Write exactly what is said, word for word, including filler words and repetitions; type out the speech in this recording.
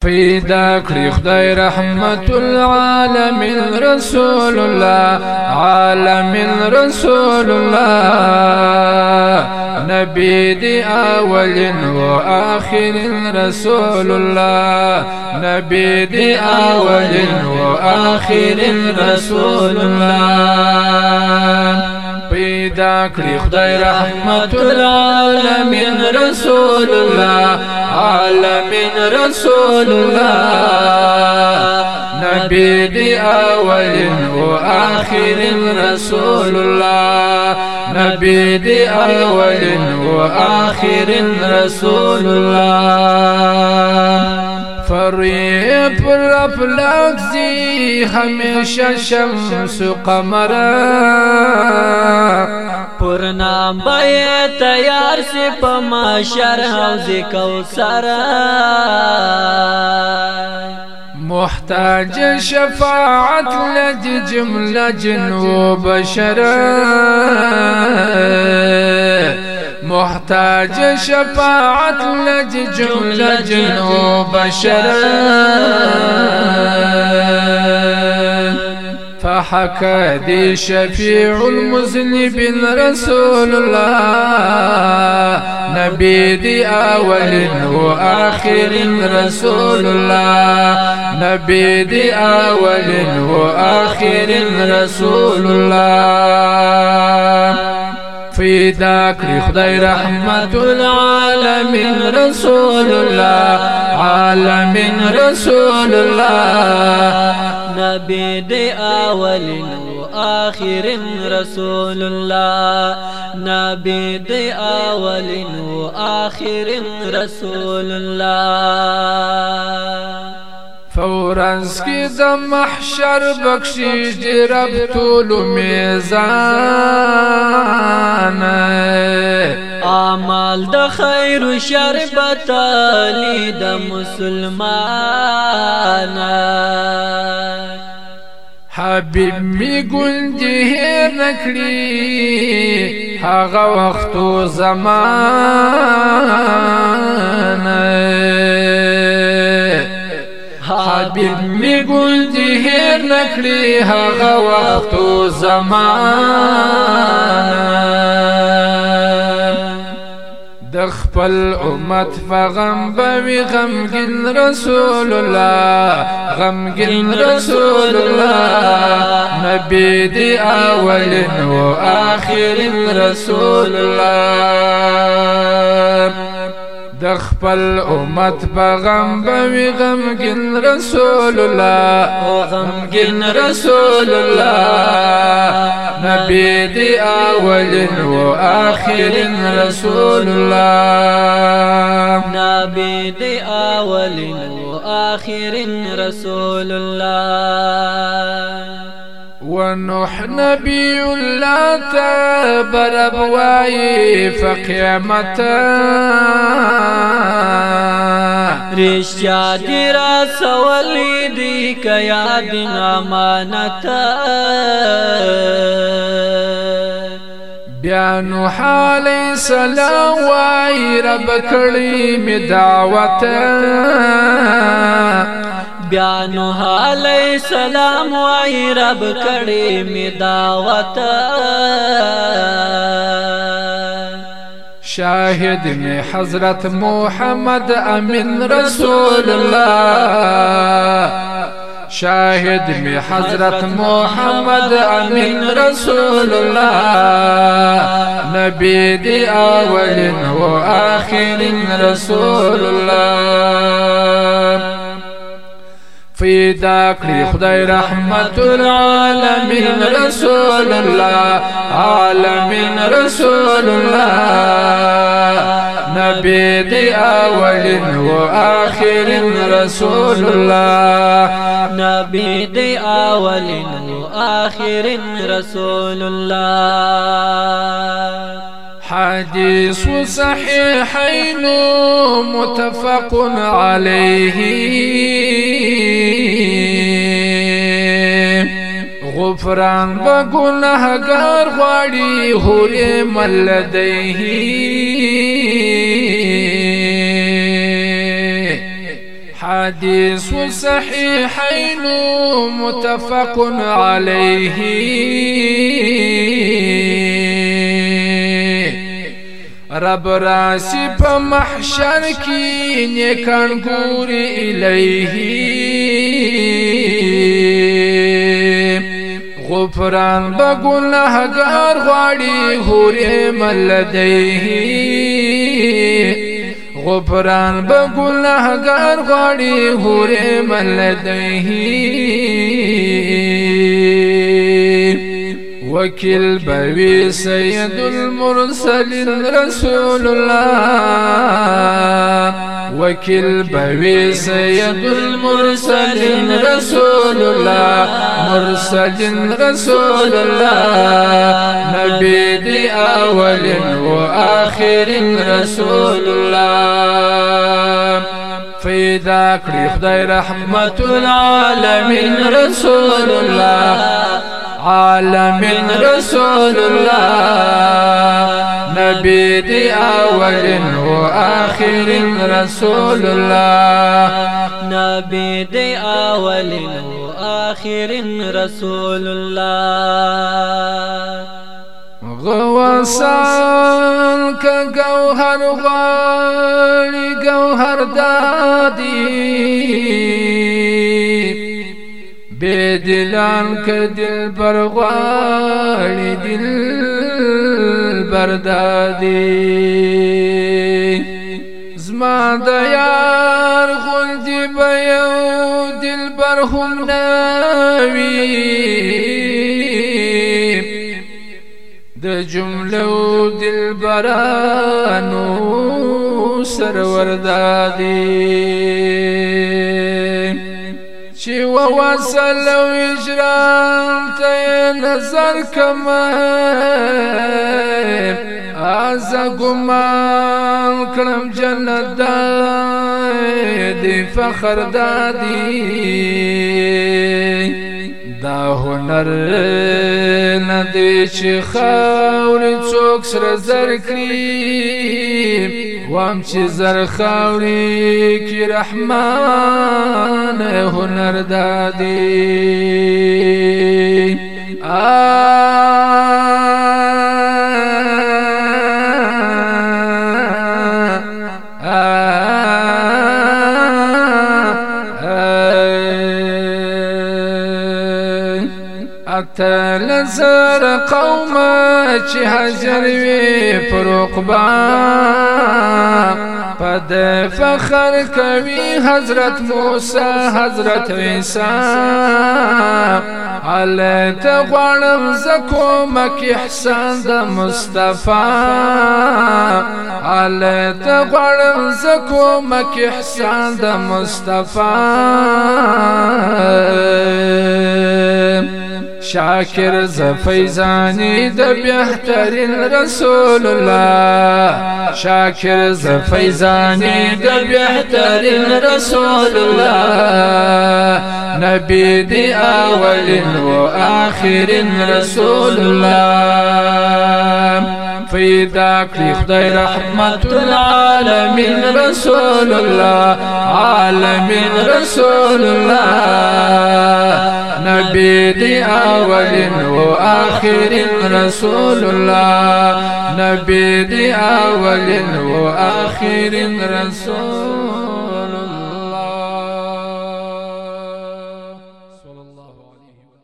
پیدا کړی خدای رحمت العالمین رسول الله عالمین رسول الله نبی دی اولین و آخرین رسول الله نبی دی اولین و آخرین رسول الله پیدا کړی خدای رحمت العالمین رسول الله عالمین رسول الله نبی دی اولین و آخرین رسول الله نبی دی اولین و آخرین رسول الله فریب رب لغزی ہمیشہ شمس و قمر پر نام بے تیار سے پماشر حوض کوثر محتاج شفاعت لج جملہ جن و بشر محتاج شفاعت لج جملہ جن و بشر فحكى دي شفيع المذنبين رسول الله نبي دي أول وآخر رسول الله نبي دي أول وآخر رسول الله فيدا کړی خدای رحمت العالمین رسول الله عالمین رسول الله نبی دی اولین و آخرین رسول الله نبی دی اولین و آخرین رسول الله فورنس کی د محشر بخشش دی رب طول میزان اعمال د خیر و شر بتالی د مسلمان حبیب می گنجی هیر نکړي هغه وخت و زمان حبیب می گنجی هیر نکړي هغه وخت و زمان د خپل امت فغم بوي غمگین رسول الله غمگین رسول الله نبی دی اولین و آخرین رسول الله د خپل امت فغم بوي غمگین رسول الله غمگین رسول الله نبی دی اولین و آخرین رسول الله نبی دی اولین و آخرین رسول الله ونوح نبی الله تبربوائی فقیامتا رشتیا دی رسولی دی کیا دن امانتا بیا نوح علیہ السلام وائی رب کړی می دعوتا بیا نوح علیہ السلام وائی رب کړی می دعوت شاہد میں حضرت محمد امین رسول اللہ شاہد میں حضرت محمد امین رسول اللہ نبی دی اولین و آخرین رسول اللہ فیدا کړی خدای رحمت العالمین رسول الله عالمین رسول الله نبی دی اولین و آخرین رسول الله نبی دی اولین و آخرین رسول الله حديث صحيحين متفق عليه غفران بگناهگار غواړي هورې ملديه حديث صحيحين متفق عليه رب راسی په محشر کی نیکان ګوري الیه غفران بګناهګار غواړي هورې ملدیه غفران بګناهګار غواړي هورې ملدیه وكيل بوي سيد المرسلين رسول الله وكيل بوي سيد المرسلين رسول الله مرسلين رسول الله نبي دي أول وآخر رسول الله فإذا كري خداي رحمة العالمين رسول الله عالم رسول الله نبي دي أول وآخر رسول الله نبي دي أول وآخر رسول الله غوصان كجوهر غالي جوهر دادي بدلان كدل برغالي دل بردادي زما ديار غلدي بيو دل برهم ناوي د جملو دل برانو سرور دادي چی ووصل و اجرام تی نظر کمم آزا گمان کرم جنت دادی فخر دادی دا هنر ندی چی خاوری چوک سر زر کریم وام چی زر خاوری کی رحمان هنر دادی اتل زر قوم چی حجر وی پروقبا پد فخر کوي حضرت موسی حضرت عیسی علت غړم زکو مک احسان د مصطفی علت غړم زکو مک احسان د مصطفی شاکر زفیزانی د بهترین رسول الله شاکر زفیزانی د بهترین رسول الله نبی دی اول و آخر رسول الله فیدا کړی خدای رحمت العالمین رسول الله عالمین رسول الله نبي دي أول وآخر رسول الله نبي دي أول وآخر رسول الله صلى الله عليه وسلم.